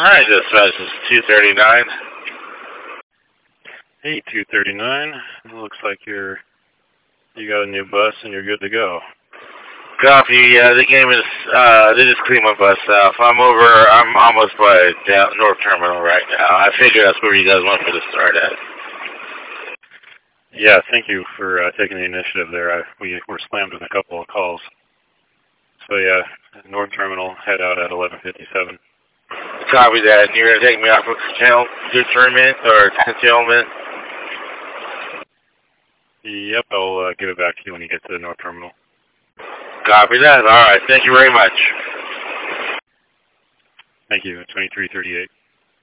Hi, dispatch is 239. Hey, 239. It looks like you got a new bus and you're good to go. Copy, the game is, they just cleaned my bus off. I'm almost by North Terminal right now. I figure that's where you guys want me to start at. Yeah, thank you for taking the initiative there. We were slammed with a couple of calls. So yeah, North Terminal, head out at 11:57. Copy that. You're going to take me out for deterrent or concealment? Yep, I'll give it back to you when you get to the North Terminal. Copy that. All right. Thank you very much. Thank you. 2338.